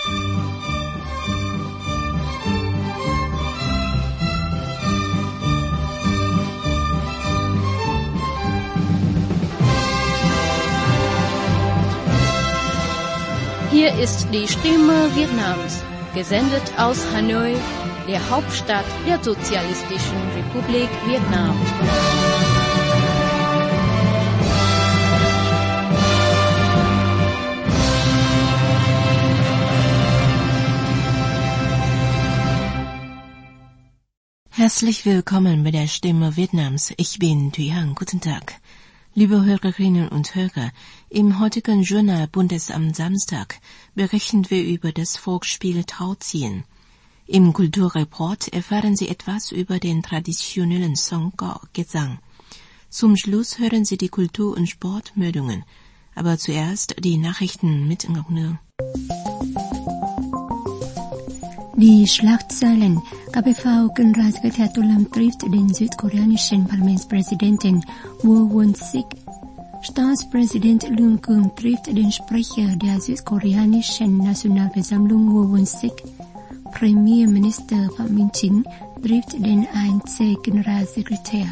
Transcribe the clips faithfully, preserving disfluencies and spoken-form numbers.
Hier ist die Stimme Vietnams, gesendet aus Hanoi, der Hauptstadt der Sozialistischen Republik Vietnam. Herzlich willkommen bei der Stimme Vietnams. Ich bin Thủy Hằng. Guten Tag. Liebe Hörerinnen und Hörer, im heutigen Journal Bundes am Samstag berichten wir über das Volksspiel Tauziehen. Im Kulturreport erfahren Sie etwas über den traditionellen Songkok-Gesang. Zum Schluss hören Sie die Kultur- und Sportmeldungen. Aber zuerst die Nachrichten mit Ngọc Nương. Die Schlagzeilen: K P V Generalsekretär Tô Lâm trifft den südkoreanischen Parlamentspräsidenten Woo Won-sik. Staatspräsident Lee Kyung trifft den Sprecher der südkoreanischen Nationalversammlung Woo Won-sik. Premierminister Phạm Minh Chính trifft den A N C-Generalsekretär.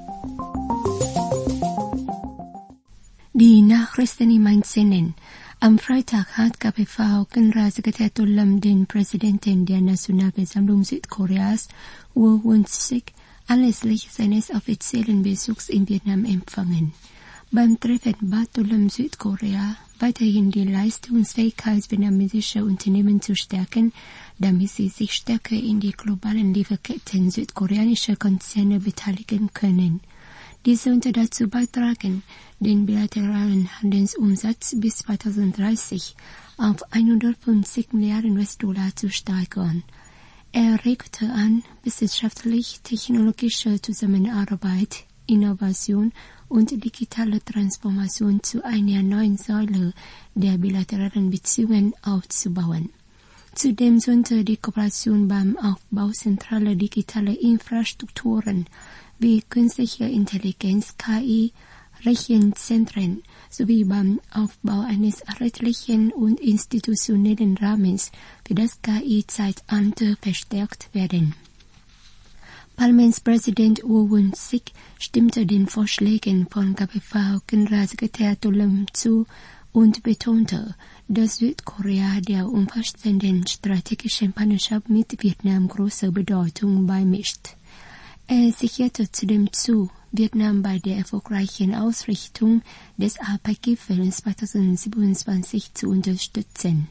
Die Nachrichten im Einzelnen. Am Freitag hat K P V Generalsekretär Tô Lâm den Präsidenten der Nationalversammlung Südkoreas, Woo Won-sik, anlässlich seines offiziellen Besuchs in Vietnam empfangen. Beim Treffen bat Tô Lâm Südkorea, weiterhin die Leistungsfähigkeit vietnamesischer Unternehmen zu stärken, damit sie sich stärker in die globalen Lieferketten südkoreanischer Konzerne beteiligen können. Dies sollte dazu beitragen, den bilateralen Handelsumsatz bis zweitausenddreißig auf hundertfünfzig Milliarden U S-Dollar zu steigern. Er regte an, wissenschaftlich-technologische Zusammenarbeit, Innovation und digitale Transformation zu einer neuen Säule der bilateralen Beziehungen aufzubauen. Zudem sollte die Kooperation beim Aufbau zentraler digitaler Infrastrukturen wie künstliche Intelligenz K I, Rechenzentren sowie beim Aufbau eines rechtlichen und institutionellen Rahmens für das K I-Zeitalter verstärkt werden. Parlamentspräsident Woo Won-sik stimmte den Vorschlägen von K P V Generalsekretär Tô Lâm zu und betonte, dass Südkorea der umfassenden strategischen Partnerschaft mit Vietnam große Bedeutung beimisst. Er sicherte zudem zu, Vietnam bei der erfolgreichen Ausrichtung des A P E C-Gipfels zweitausendsiebenundzwanzig zu unterstützen.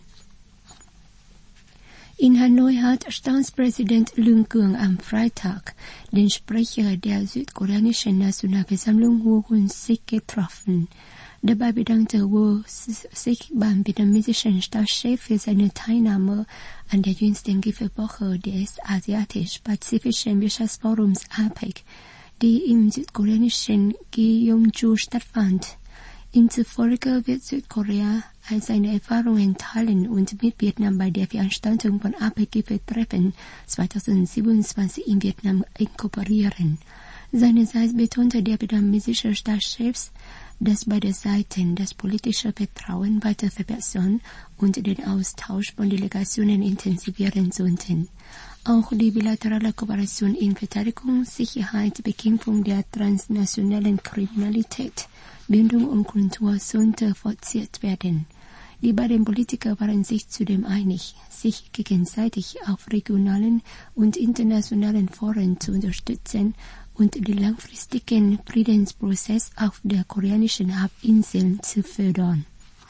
In Hanoi hat Staatspräsident Lee Kyung am Freitag den Sprecher der südkoreanischen Nationalversammlung Woo Won-sik getroffen. Dabei bedankte Woo sich beim vietnamesischen Staatschef für seine Teilnahme an der jüngsten Gipfelwoche des Asiatisch-Pazifischen Wirtschaftsforums A P E C, die im südkoreanischen Gyeongju stattfand. Ihm zufolge wird Südkorea all seine Erfahrungen teilen und mit Vietnam bei der Veranstaltung von A P E C-Gipfeltreffen zweitausendsiebenundzwanzig in Vietnam inkorporieren. Seinerseits betonte der vietnamesische Staatschef, dass beide Seiten das politische Vertrauen weiter verbessern und den Austausch von Delegationen intensivieren sollten. Auch die bilaterale Kooperation in Verteidigung, Sicherheit, Bekämpfung der transnationalen Kriminalität, Bildung und Kultur sollte forciert werden. Die beiden Politiker waren sich zudem einig, sich gegenseitig auf regionalen und internationalen Foren zu unterstützen und den langfristigen Friedensprozess auf der koreanischen Halbinsel zu fördern.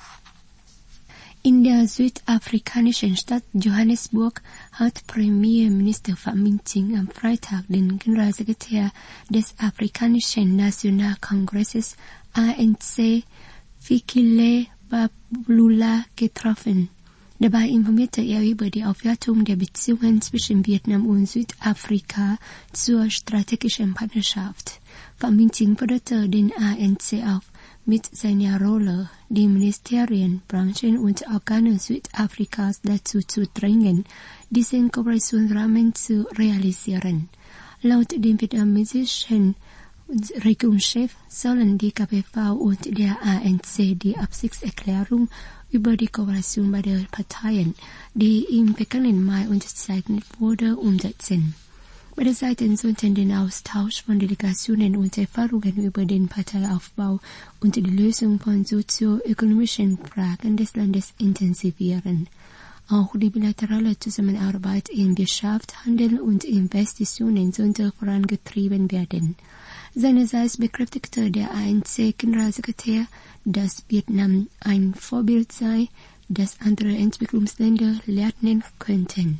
In der südafrikanischen Stadt Johannesburg hat Premierminister Phạm Minh Chính am Freitag den Generalsekretär des Afrikanischen Nationalkongresses A N C, Fikile Mbalula, getroffen. Dabei informierte er über die Aufwertung der Beziehungen zwischen Vietnam und Südafrika zur strategischen Partnerschaft. Phạm Minh Chính forderte den A N C auf, mit seiner Rolle die Ministerien, Branchen und Organe Südafrikas dazu zu drängen, diesen Kooperationsrahmen zu realisieren. Laut dem vietnamesischen Regierungschef sollen die K P V und der A N C die Absichtserklärung über die Kooperation beider Parteien, die im vergangenen Mai unterzeichnet wurde, umsetzen. Beide Seiten sollten den Austausch von Delegationen und Erfahrungen über den Parteiaufbau und die Lösung von sozioökonomischen Fragen des Landes intensivieren. Auch die bilaterale Zusammenarbeit in Wirtschaft, Handel und Investitionen sollte vorangetrieben werden. Seinerseits bekräftigte der A N C-Generalsekretär, dass Vietnam ein Vorbild sei, das andere Entwicklungsländer lernen könnten.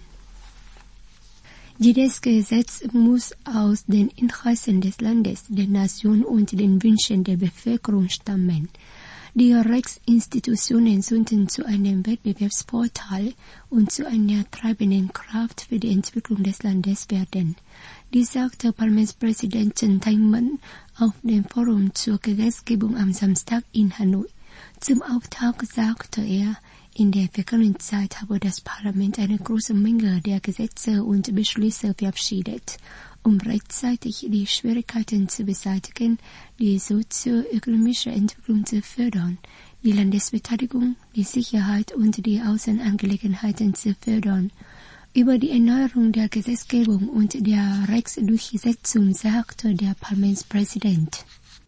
Jedes Gesetz muss aus den Interessen des Landes, der Nation und den Wünschen der Bevölkerung stammen. Die Rechtsinstitutionen sollten zu einem Wettbewerbsvorteil und zu einer treibenden Kraft für die Entwicklung des Landes werden. Dies sagte Parlamentspräsident Thanh Minh auf dem Forum zur Gesetzgebung am Samstag in Hanoi. Zum Auftakt sagte er, in der vergangenen Zeit habe das Parlament eine große Menge der Gesetze und Beschlüsse verabschiedet, um rechtzeitig die Schwierigkeiten zu beseitigen, die sozioökonomische Entwicklung zu fördern, die Landesverteidigung, die Sicherheit und die Außenangelegenheiten zu fördern. Über die Erneuerung der Gesetzgebung und der Rechtsdurchsetzung sagte der Parlamentspräsident.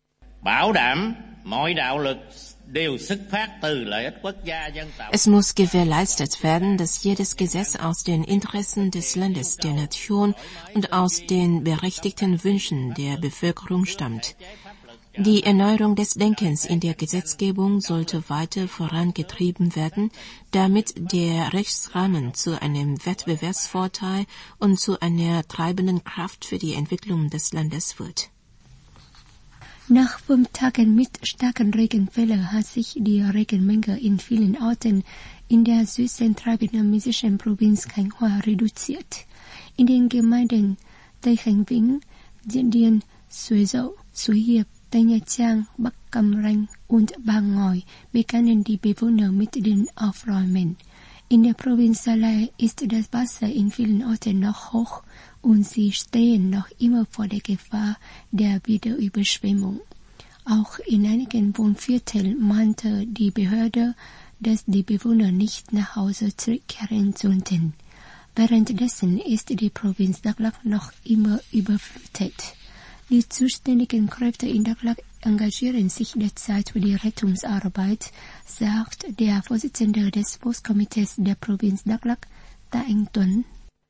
Es muss gewährleistet werden, dass jedes Gesetz aus den Interessen des Landes, der Nation und aus den berechtigten Wünschen der Bevölkerung stammt. Die Erneuerung des Denkens in der Gesetzgebung sollte weiter vorangetrieben werden, damit der Rechtsrahmen zu einem Wettbewerbsvorteil und zu einer treibenden Kraft für die Entwicklung des Landes wird. Nach fünf Tagen mit starken Regenfällen hat sich die Regenmenge in vielen Orten in der südzentralvietnamesischen Provinz Thanh Hoa reduziert. In den Gemeinden Tây Khánh Vĩnh, Dien Dien, Suối Dậu, Suối Hiệp, Tây Nha Trang, Bắc Cam Ranh und Ba Ngòi begannen die Bewohner mit den Aufräumen. In der Provinz Salai ist das Wasser in vielen Orten noch hoch und sie stehen noch immer vor der Gefahr der Wiederüberschwemmung. Auch in einigen Wohnvierteln mahnte die Behörde, dass die Bewohner nicht nach Hause zurückkehren sollten. Währenddessen ist die Provinz Daklak noch immer überflutet. Die zuständigen Kräfte in Daklak engagieren sich derzeit für die Rettungsarbeit, sagt der Vorsitzende des Postkomitees der Provinz Daklak, Ta Anh Tuấn.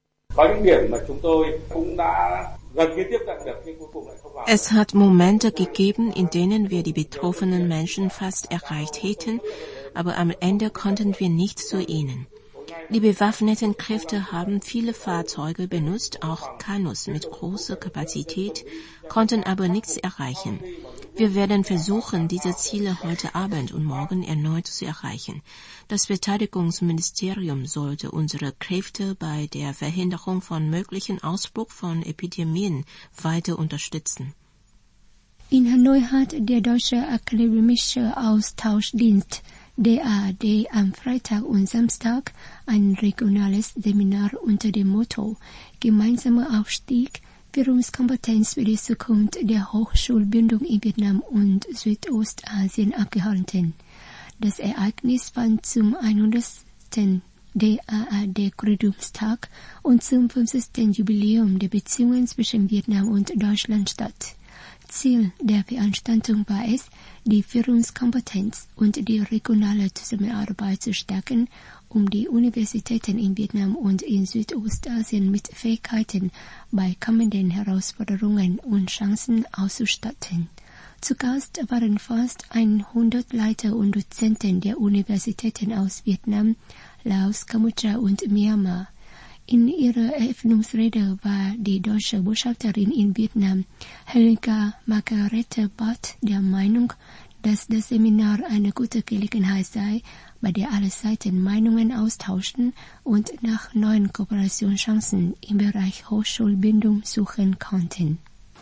Es hat Momente gegeben, in denen wir die betroffenen Menschen fast erreicht hätten, aber am Ende konnten wir nicht zu ihnen. Die bewaffneten Kräfte haben viele Fahrzeuge benutzt, auch Kanus mit großer Kapazität, konnten aber nichts erreichen. Wir werden versuchen, diese Ziele heute Abend und morgen erneut zu erreichen. Das Verteidigungsministerium sollte unsere Kräfte bei der Verhinderung von möglichen Ausbruch von Epidemien weiter unterstützen. In Hanoi hat der Deutsche Akademische Austauschdienst D A A D am Freitag und Samstag ein regionales Seminar unter dem Motto Gemeinsamer Aufstieg, Führungskompetenz für die Zukunft der Hochschulbildung in Vietnam und Südostasien abgehalten. Das Ereignis fand zum hundertsten D A A D-Gründungstag und zum fünfzigsten Jubiläum der Beziehungen zwischen Vietnam und Deutschland statt. Ziel der Veranstaltung war es, die Führungskompetenz und die regionale Zusammenarbeit zu stärken, um die Universitäten in Vietnam und in Südostasien mit Fähigkeiten bei kommenden Herausforderungen und Chancen auszustatten. Zu Gast waren fast hundert Leiter und Dozenten der Universitäten aus Vietnam, Laos, Kambodscha und Myanmar. In ihrer Eröffnungsrede war die deutsche Botschafterin in Vietnam, Helga Margarete Barth, der Meinung, dass das Seminar eine gute Gelegenheit sei, bei der alle Seiten Meinungen austauschen und nach neuen Kooperationschancen im Bereich Hochschulbildung suchen konnten.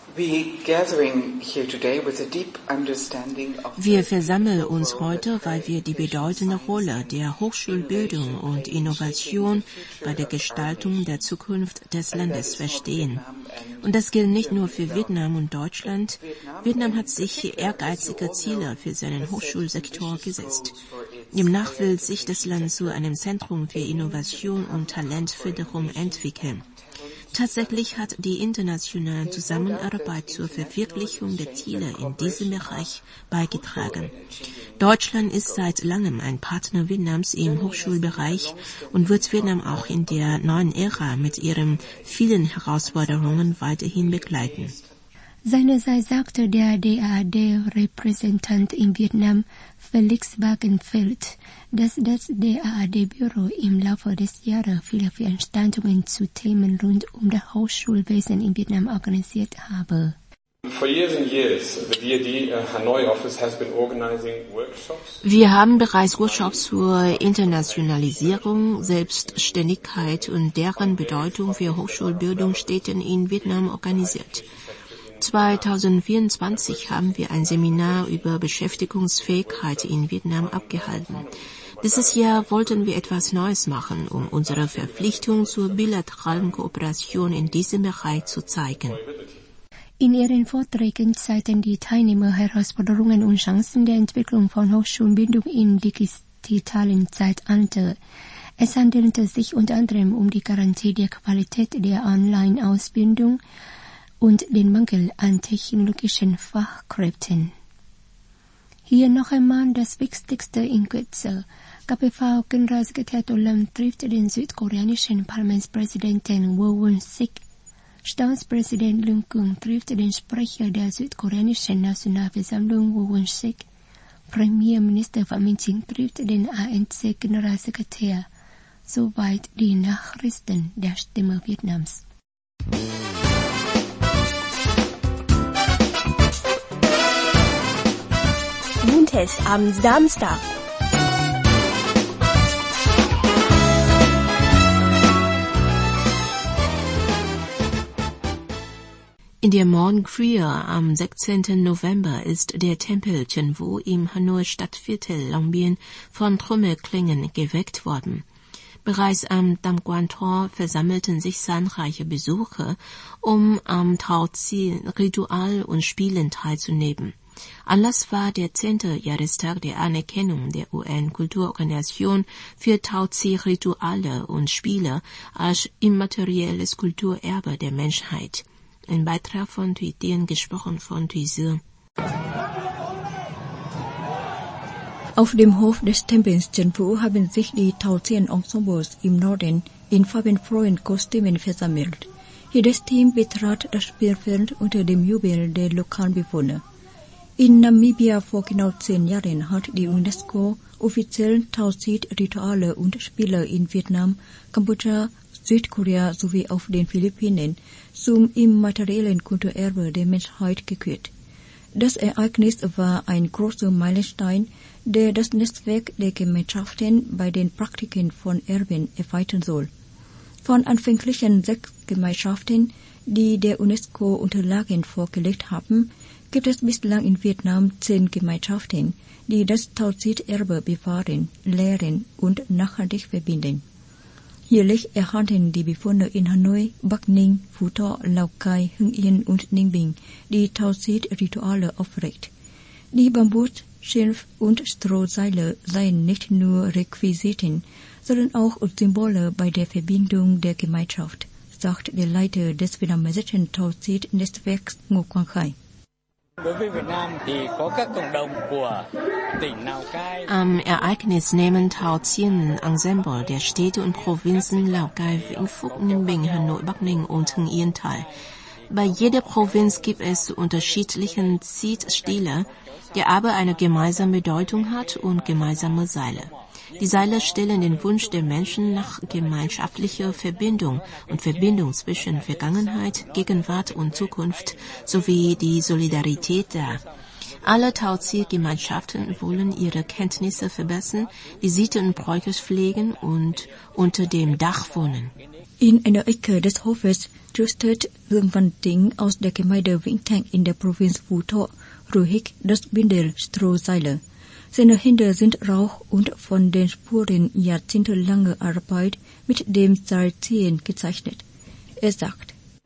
Wir versammeln uns heute, weil wir die bedeutende Rolle der Hochschulbildung und Innovation bei der Gestaltung der Zukunft des Landes verstehen. Und das gilt nicht nur für Vietnam und Deutschland. Vietnam hat sich ehrgeizige Ziele für seinen Hochschulsektor gesetzt. Demnach will sich das Land zu einem Zentrum für Innovation und Talentförderung entwickeln. Tatsächlich hat die internationale Zusammenarbeit zur Verwirklichung der Ziele in diesem Bereich beigetragen. Deutschland ist seit langem ein Partner Vietnams im Hochschulbereich und wird Vietnam auch in der neuen Ära mit ihren vielen Herausforderungen weiterhin begleiten. Seinerseits sagte der D A D-Repräsentant in Vietnam, Felix Wagenfeld, dass das D A D-Büro im Laufe des Jahres viele Veranstaltungen zu Themen rund um das Hochschulwesen in Vietnam organisiert habe. For years and years, the D A D uh, Hanoi office has been organizing workshops. Wir haben bereits Workshops zur Internationalisierung, Selbstständigkeit und deren Bedeutung für Hochschulbildungsstätten in Vietnam organisiert. zweitausendvierundzwanzig haben wir ein Seminar über Beschäftigungsfähigkeit in Vietnam abgehalten. Dieses Jahr wollten wir etwas Neues machen, um unsere Verpflichtung zur bilateralen Kooperation in diesem Bereich zu zeigen. In ihren Vorträgen zeigten die Teilnehmer Herausforderungen und Chancen der Entwicklung von Hochschulbildung im digitalen Zeitalter. Es handelte sich unter anderem um die Garantie der Qualität der Online-Ausbildung und den Mangel an technologischen Fachkräften. Hier noch einmal das Wichtigste in Kürze. K P V-Generalsekretär Tô Lâm trifft den südkoreanischen Parlamentspräsidenten Woo Won-sik. Staatspräsident Lương Cường trifft den Sprecher der südkoreanischen Nationalversammlung Woo Won-sik. Premierminister Phạm Minh Chính trifft den A N C-Generalsekretär. Soweit die Nachrichten der Stimme Vietnams. Buntes am Samstag. In der Morgenfrühe am sechzehnten November ist der Tempel Trần Vũ im Hanoi Stadtviertel Long Biên von Trommelklängen geweckt worden. Bereits am Tam Quan Tor versammelten sich zahlreiche Besucher, um am Tao-Chi-Ritual und Spielen teilzunehmen. Anlass war der zehnte Jahrestag der Anerkennung der U N-Kulturorganisation für Tao-Chi-Rituale und Spiele als immaterielles Kulturerbe der Menschheit. Ein Beitrag von Thuy Dien, gesprochen von Thuy Dien. Auf dem Hof des Tempels Trần Vũ haben sich die Tao-Chi-Ensembles im Norden in farbenfrohen Kostümen versammelt. Jedes Team betrat das Spielfeld unter dem Jubel der lokalen Bewohner. In Namibia vor genau zehn Jahren hat die UNESCO offiziell tausend Rituale und Spiele in Vietnam, Kambodscha, Südkorea sowie auf den Philippinen zum immateriellen Kulturerbe der Menschheit gekürt. Das Ereignis war ein großer Meilenstein, der das Netzwerk der Gemeinschaften bei den Praktiken von Erben erweitern soll. Von anfänglichen sechs Gemeinschaften, die der UNESCO Unterlagen vorgelegt haben, gibt es bislang in Vietnam zehn Gemeinschaften, die das Tao-Chi-Erbe bewahren, lehren und nachhaltig verbinden. Jährlich erhalten die Bewohner in Hanoi, Bắc Ninh, Phu Tho, Lào Cai, Hưng Yên und Ninh Bình die Tao-Chi-Rituale aufrecht. Die Bambus-, Schilf- und Strohseile seien nicht nur Requisiten, sondern auch Symbole bei der Verbindung der Gemeinschaft, sagt der Leiter des vietnamesischen Tao-Chi-Netzwerks Ngô Quang Khai. Am Ereignis nehmen Tao-Chi-Ensemble der Städte und Provinzen Lào Cai, Vĩnh Phúc, Ninh Bình, Hanoi, Bắc Ninh und Hưng Yên teil. Bei jeder Provinz gibt es unterschiedliche Ziehstile, der aber eine gemeinsame Bedeutung hat und gemeinsame Seile. Die Seile stellen den Wunsch der Menschen nach gemeinschaftlicher Verbindung und Verbindung zwischen Vergangenheit, Gegenwart und Zukunft sowie die Solidarität dar. Alle Tao-Chi-Gemeinschaften wollen ihre Kenntnisse verbessern, die Sitten und Bräuche pflegen und unter dem Dach wohnen. In einer Ecke des Hofes tröstet Vương Văn Tính aus der Gemeinde Vĩnh Thạnh in der Provinz Phu Tho ruhig das Bündel Strohseile. Seine Hände sind rauch und von den Spuren jahrzehntelanger Arbeit mit dem Seilziehen gezeichnet. Er sagt: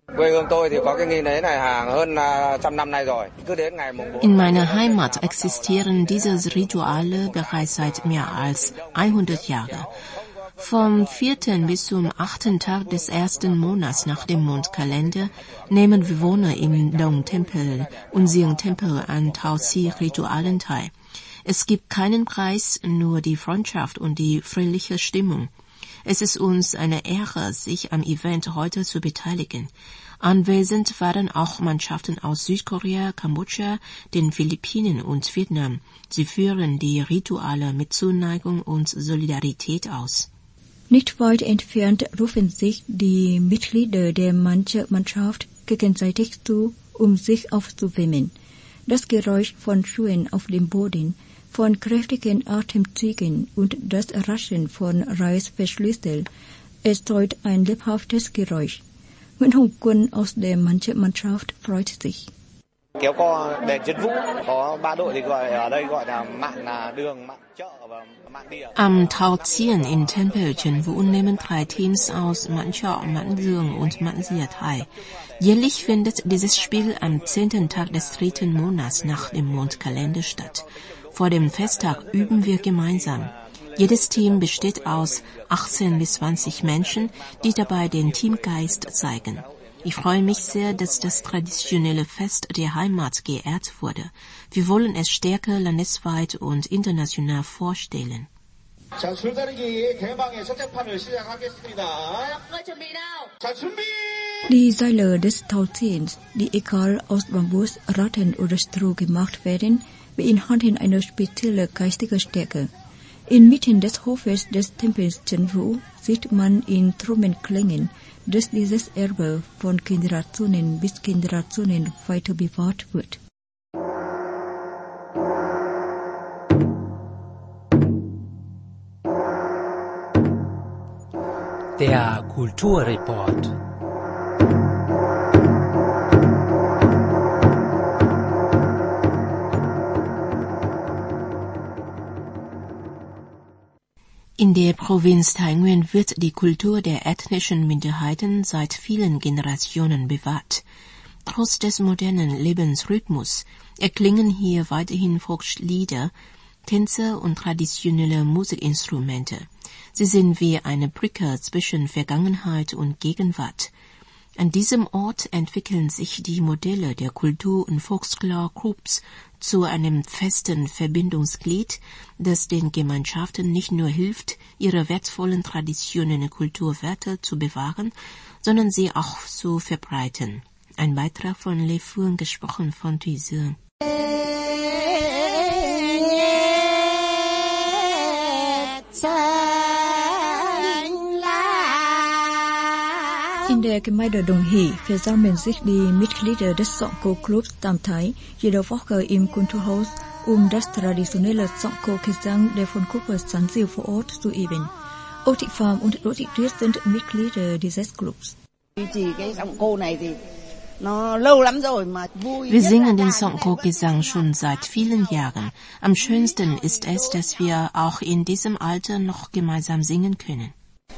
In meiner Heimat existieren diese Rituale bereits seit mehr als hundert Jahren. Vom vierten bis zum achten Tag des ersten Monats nach dem Mondkalender nehmen Bewohner im Dong-Tempel und Siang-Tempel an Tao-Si-Ritualen teil. Es gibt keinen Preis, nur die Freundschaft und die friedliche Stimmung. Es ist uns eine Ehre, sich am Event heute zu beteiligen. Anwesend waren auch Mannschaften aus Südkorea, Kambodscha, den Philippinen und Vietnam. Sie führen die Rituale mit Zuneigung und Solidarität aus. Nicht weit entfernt rufen sich die Mitglieder der Mannschaft gegenseitig zu, um sich aufzuwärmen. Das Geräusch von Schuhen auf dem Boden, von kräftigen Atemzügen und das Rascheln von Reißverschlüssen erzeugt ein lebhaftes Geräusch. Nguyễn Hồng Quân aus der Mannschaft freut sich. Kéo co đền Trấn Vũ có ba đội thì gọi ở đây gọi là mạn là đường, mạn chợ và mạn địa. Am Tao-Ziehen im Tempel Trấn nehmen drei Teams aus Mạn Chợ, Mạn Đường und Mạn Địa teil. Jährlich findet dieses Spiel am zehnten Tag des dritten Monats nach dem Mondkalender statt. Vor dem Festtag üben wir gemeinsam. Jedes Team besteht aus achtzehn bis zwanzig Menschen, die dabei den Teamgeist zeigen. Ich freue mich sehr, dass das traditionelle Fest der Heimat geehrt wurde. Wir wollen es stärker landesweit und international vorstellen. Die Seile des Tao-Ziehens, die egal aus Bambus, Ratten oder Stroh gemacht werden, beinhalten eine spezielle geistige Stärke. Inmitten des Hofes des Tempels Trấn Vũ sieht man in Trommeln klingen, dass dieses Erbe von Generationen bis Generationen weiter bewahrt wird. Der Kulturreport. In der Provinz Tainguan wird die Kultur der ethnischen Minderheiten seit vielen Generationen bewahrt. Trotz des modernen Lebensrhythmus erklingen hier weiterhin Volkslieder, Tänze und traditionelle Musikinstrumente. Sie sind wie eine Brücke zwischen Vergangenheit und Gegenwart. An diesem Ort entwickeln sich die Modelle der Kultur- und Volkschor-Groups zu einem festen Verbindungsglied, das den Gemeinschaften nicht nur hilft, ihre wertvollen Traditionen und Kulturwerte zu bewahren, sondern sie auch zu verbreiten. Ein Beitrag von Le Phuong, gesprochen von Thuy Dương. In der Gemeinde Dong Hỷ versammeln sich die Mitglieder des Songko-Clubs Tam Thái jede Woche im Kulturhaus, um das traditionelle Songko-Gesang der von Gruppe San Siu vor Ort zu üben. Âu Thị Pham und Đỗ Thị Tuyết sind Mitglieder dieses Clubs. Wir singen den Songko-Gesang schon seit vielen Jahren. Am schönsten ist es, dass wir auch in diesem Alter noch gemeinsam singen können.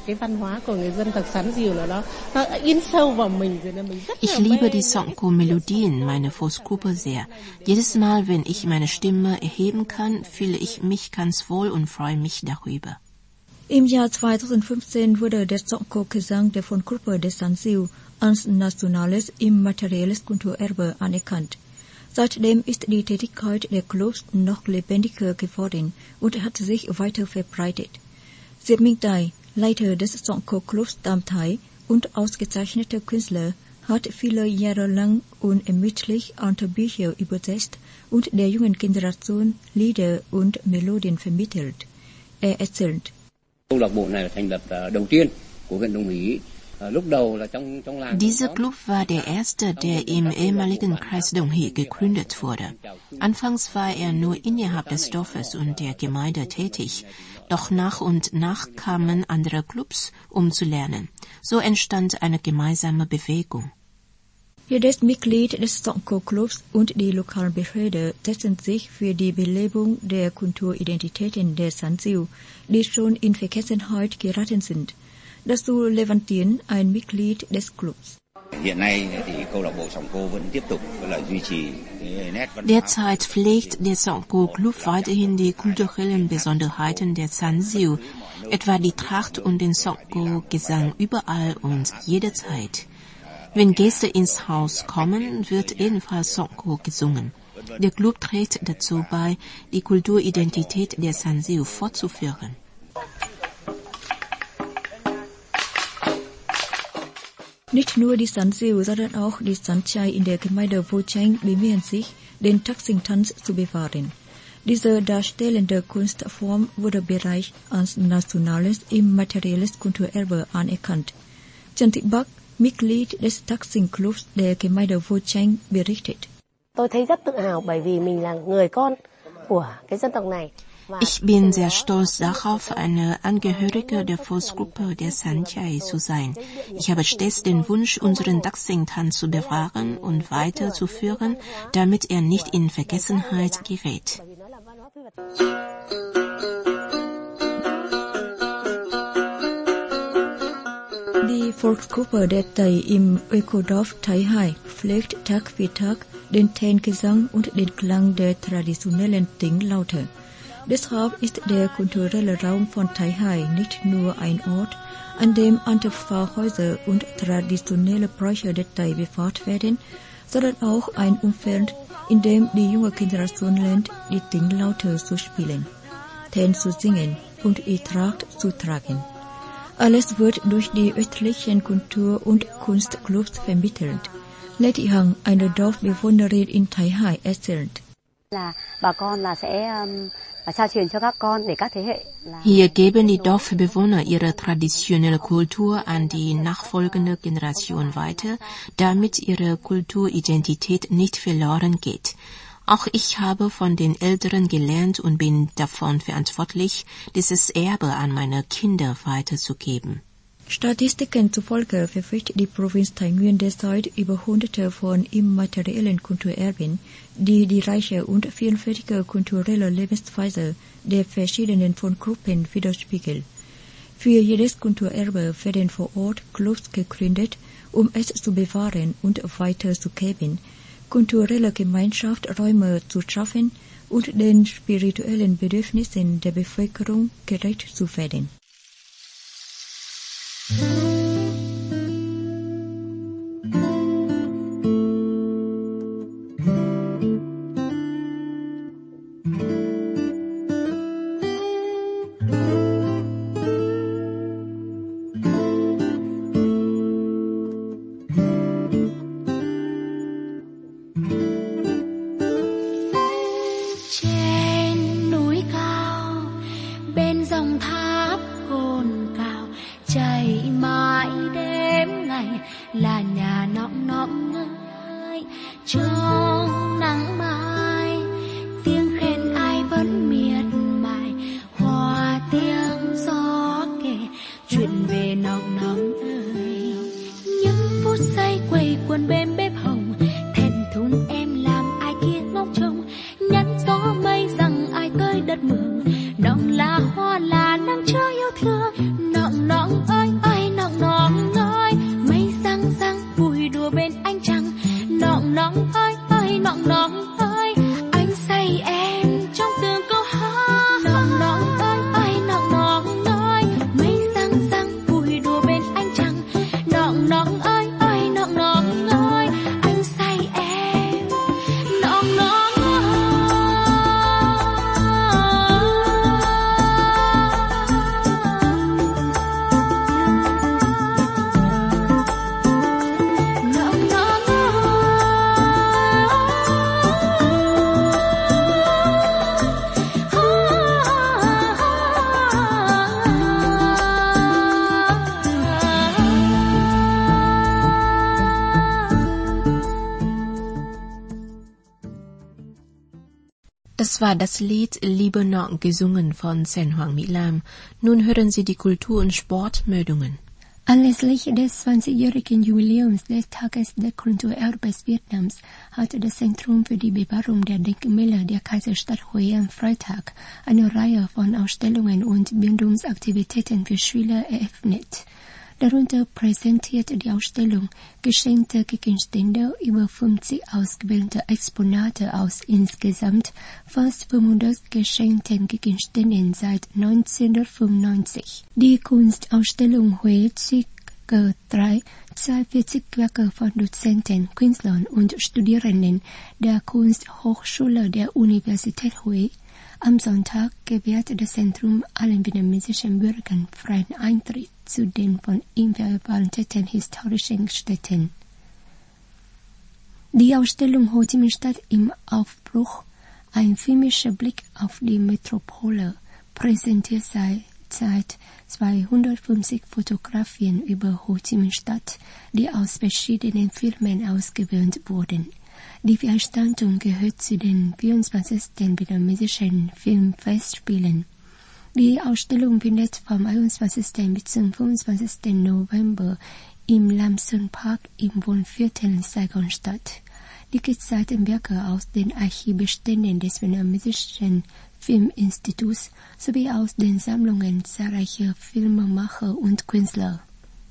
Ich liebe die Songko-Melodien meiner Volksgruppe sehr. Jedes Mal, wenn ich meine Stimme erheben kann, fühle ich mich ganz wohl und freue mich darüber. Im Jahr zweitausendfünfzehn wurde der Songko-Gesang der von Gruppe des San Siu als nationales immaterielles Kulturerbe anerkannt. Seitdem ist die Tätigkeit der Clubs noch lebendiger geworden und hat sich weiter verbreitet. Diệp Minh Tài, Leiter des Songko-Clubs Tam Thái und ausgezeichneter Künstler, hat viele Jahre lang unermüdlich alte Bücher übersetzt und der jungen Generation Lieder und Melodien vermittelt. Er erzählt: Dieser Club war der erste, der im ehemaligen Kreis Dong Hỷ gegründet wurde. Anfangs war er nur innerhalb des Dorfes und der Gemeinde tätig, doch nach und nach kamen andere Clubs, um zu lernen. So entstand eine gemeinsame Bewegung. Jedes Mitglied des Songko-Clubs und die Lokalbehörde setzen sich für die Belebung der Kulturidentitäten der San Siu, die schon in Vergessenheit geraten sind. Dazu Levantien, ein Mitglied des Clubs. Derzeit pflegt der Songko Club weiterhin die kulturellen Besonderheiten der San Siu, etwa die Tracht und den Songko-Gesang überall und jederzeit. Wenn Gäste ins Haus kommen, wird ebenfalls Songko gesungen. Der Club trägt dazu bei, die Kulturidentität der San Siu fortzuführen. Nicht nur die San Siu, sondern auch die Sanchai in der Gemeinde Wuchang bemühen sich, den Taksim-Tanz zu bewahren. Diese darstellende Kunstform wurde bereits als nationales immaterielles Kulturerbe anerkannt. Trần Thị Bắc, Mitglied des Taksim-Clubs der Gemeinde Wuchang, berichtet. Tôi thấy rất tự hào bởi vì mình là người con của cái dân tộc này. Ich bin sehr stolz darauf, eine Angehörige der Volksgruppe der Sanchai zu sein. Ich habe stets den Wunsch, unseren Taksim-Tanz zu bewahren und weiterzuführen, damit er nicht in Vergessenheit gerät. Die Volksgruppe der Tai im Ökodorf Taihai pflegt Tag für Tag den Tengesang und den Klang der traditionellen Tinglaute. Deshalb ist der kulturelle Raum von Taihai nicht nur ein Ort, an dem alte Pfarrhäuser und traditionelle Bräuche der Tai bewahrt werden, sondern auch ein Umfeld, in dem die junge Generation lernt, die Tinglaute zu spielen, Ten zu singen und die Tracht zu tragen. Alles wird durch die örtlichen Kultur- und Kunstclubs vermittelt. Lady Hang, eine Dorfbewohnerin in Taihai, erzählt. Hier geben die Dorfbewohner ihre traditionelle Kultur an die nachfolgende Generation weiter, damit ihre Kulturidentität nicht verloren geht. Auch ich habe von den Älteren gelernt und bin davon verantwortlich, dieses Erbe an meine Kinder weiterzugeben. Statistiken zufolge verfügt die Provinz Taingyuan derzeit über hunderte von immateriellen Kulturerben, die die reiche und vielfältige kulturelle Lebensweise der verschiedenen Volksgruppen widerspiegeln. Für jedes Kulturerbe werden vor Ort Clubs gegründet, um es zu bewahren und weiterzugeben, kulturelle Gemeinschaftsräume zu schaffen und den spirituellen Bedürfnissen der Bevölkerung gerecht zu werden. Trên núi cao, bên dòng tháp cồn cào, chảy mãi đêm ngày là nhà nọng nọng ngơi. Trong nắng mai, tiếng khen ai vẫn miệt mài, hòa tiếng gió kể chuyện về nọng nọng ơi. Những phút giây quây quần bên bếp hồng, thẹn thùng em làm ai kia ngóng trông, nhắn gió mây rằng ai tới đất mường. Nọng là hoa là nắng cho yêu thương, nọng nọng ơi ơi nọng nọng ơi, mây răng răng vui đùa bên ánh trăng. Nọng nọng ơi ơi nọng nọng ơi, anh say em trong từng câu hát. Nọng nọng ơi ơi nọng nọng ơi, mây răng răng vui đùa bên ánh trăng. Nọng nọng ơi ơi nọng nọng ơi, anh say em. Nọng nọng Das war das Lied Liebe noch gesungen von Sen Hoang My Lam. Nun hören Sie die Kultur- und Sportmeldungen. Anlässlich des zwanzigjährigen Jubiläums des Tages des Kulturerbes Vietnams hatte das Zentrum für die Bewahrung der Denkmäler der Kaiserstadt Hue am Freitag eine Reihe von Ausstellungen und Bildungsaktivitäten für Schüler eröffnet. Darunter präsentiert die Ausstellung geschenkte Gegenstände über fünfzig ausgewählte Exponate aus insgesamt fast fünfhundert geschenkten Gegenständen seit neunzehnhundertfünfundneunzig. Die Kunstausstellung Huizig drei zweiundvierzig Werke von Dozenten, Künstlern und Studierenden der Kunsthochschule der Universität Hue. Am Sonntag gewährt das Zentrum allen vietnamesischen Bürgern freien Eintritt zu den von ihm verwalteten historischen Städten. Die Ausstellung Ho Chi Minh Stadt im Aufbruch, ein filmischer Blick auf die Metropole, präsentiert seit Zeit zweihundertfünfzig Fotografien über Ho Chi Minh Stadt, die aus verschiedenen Filmen ausgewählt wurden. Die Veranstaltung gehört zu den vierundzwanzigsten vietnamesischen Filmfestspielen. Die Ausstellung findet vom einundzwanzigsten bis zum fünfundzwanzigsten November im Lam Son Park im Wohnviertel Saigon statt. Die gezeigten Werke aus den Archivbeständen des vietnamesischen Filminstituts sowie aus den Sammlungen zahlreicher Filmemacher und Künstler.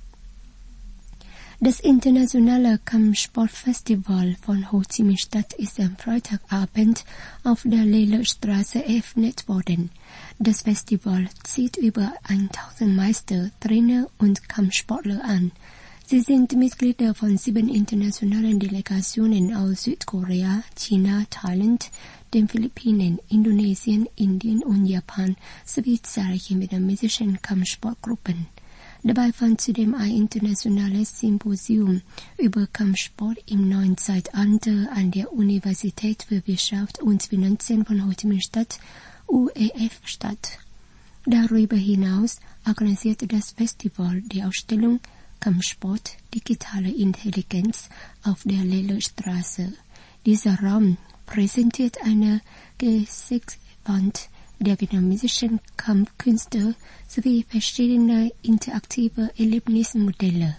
Das internationale Kampfsportfestival von Ho Chi Minh Stadt ist am Freitagabend auf der Lele-Straße eröffnet worden. Das Festival zieht über tausend Meister, Trainer und Kampfsportler an. Sie sind Mitglieder von sieben internationalen Delegationen aus Südkorea, China, Thailand, den Philippinen, Indonesien, Indien und Japan sowie zahlreichen vietnamesischen Kampfsportgruppen. Dabei fand zudem ein internationales Symposium über Kampfsport im neuen Zeitalter an der Universität für Wirtschaft und Finanzen von Ho Chi Minh Stadt U E F statt. Darüber hinaus organisierte das Festival die Ausstellung Kampfsport, digitale Intelligenz auf der Lele-Straße. Dieser Raum präsentiert eine Gesichtswand der vietnamesischen Kampfkünste sowie verschiedene interaktive Erlebnismodelle.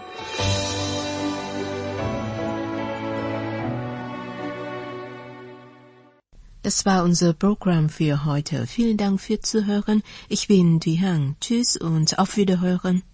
Das war unser Programm für heute. Vielen Dank fürs Zuhören. Ich bin Thuy Hang. Tschüss und auf Wiederhören.